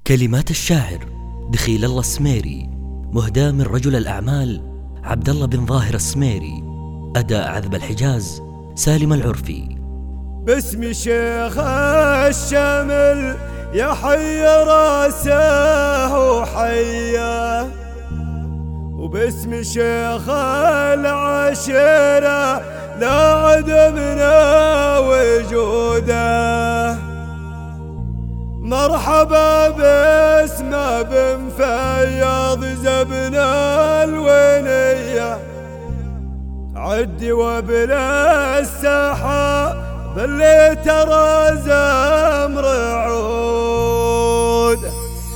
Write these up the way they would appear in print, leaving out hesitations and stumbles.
كلمات الشاعر دخيل الله السميري، مهداة من رجل الأعمال عبد الله بن ظاهر السميري. أداء عذب الحجاز سالم العرفي. باسم شيخ الشمل يا حي راسه وحيه، وباسم شيخ العشيرة لا عدمنا وجوده. مرحبا باسم بن فياض زبنا الونية، عدي وبلا السحاب اللي ترى زمر عود.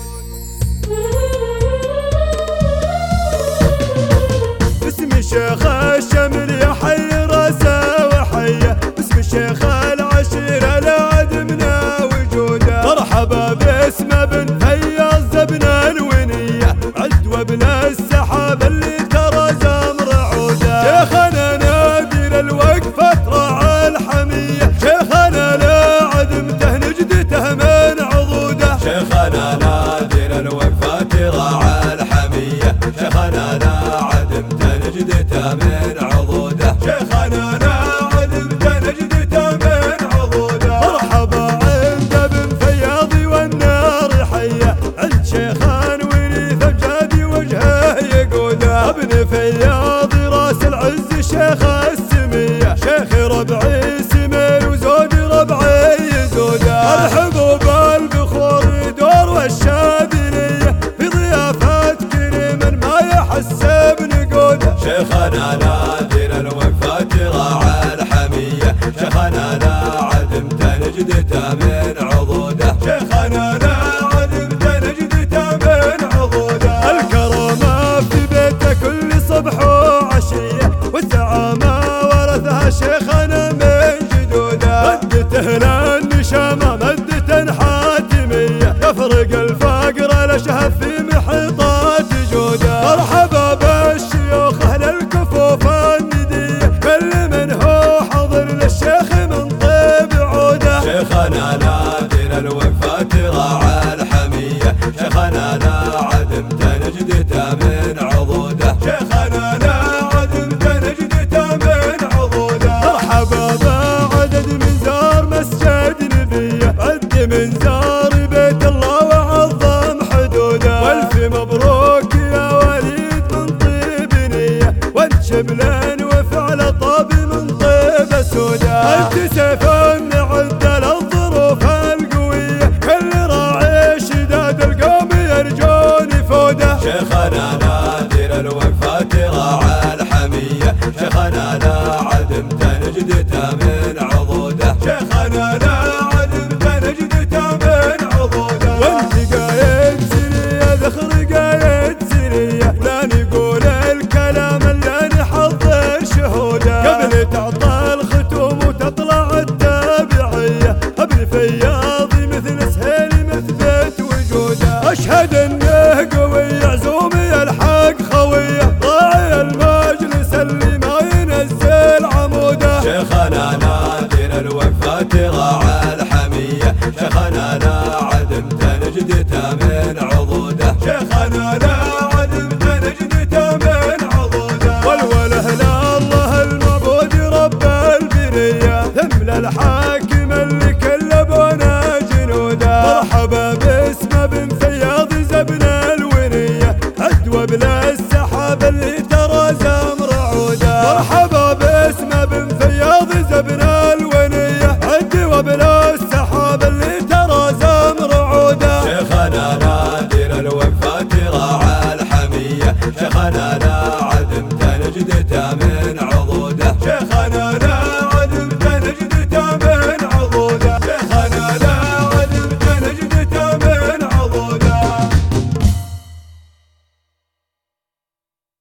باسم شيخ الشمل يا حي راسه وحيه، باسم شيخ العشيرة لا عدمنا وجوده. مرحبا باسم بن فياض زبنا الونية، عد وبلا السحاب اللي ترى زمر عوده. شيخنا نادر الوقفة راعى الحمية، شيخنا لا عدمته نجدته من عضوده. شيخنا نادر الوقفة راعى الحمية، شيخنا لا عدمته نجدته من عضوده. شيخنا لا عدمته نجدته من عضوده. مرحبا عند بن فياض والنار حية، عند شيخان وريث بجادي وجهه يقوده. ابن فياض راس العز شيخ السمية، شيخ ربعي سمير وزود ربعي يزوده. الحبوب البخور دور والشاذلية، في ضيافات كريم ما يحس بنقوده. شيخنا نادر الوقفة راعى الحمية، شيخنا لا عدمته نجدته من عضوده. شيخنا لا عدمته نجدته من عضوده. الكرامة في بيته كل صبح وعشية، والزعامة ورثها شيخنا من جدوده. مدته للنشامة مدة حاتمية، يفرق الفقر الأشهب في محيطات جوده. مرحبا بالشيوخ أهل الكفوف الندية، كل من هو حضر للشيخ من طيب عوده. شيخنا نادر الوقفة راعى الحمية، شيخنا لا عدمته نجدته من عضوده. شيخنا لا عدمته نجدته من عضوده. مرحبا بعدد من زار مسجد نبيه، عد من زار بيت الله وعظم حدوده. والف مبروك يا وليد من طيب نيه، وانت شبلان وفعل طاب من طيب سوده. انت سيف نعد للظروف القويه، كل راعي شداد القوم يرجون فوده. شيخنا نادر الوقفة راعى الحمية، شيخنا لا عدمته نجدته من عضوده. شيخنا لا عدمته نجدته من عضوده. وانت قايد سرية ذخر قايد سرية، لا نقول الكلام اللي نحضر شهوده. قبل تعطى الختوم وتطلع التابعية، ابن فياض مثل سهيل مثبت وجوده. اشهد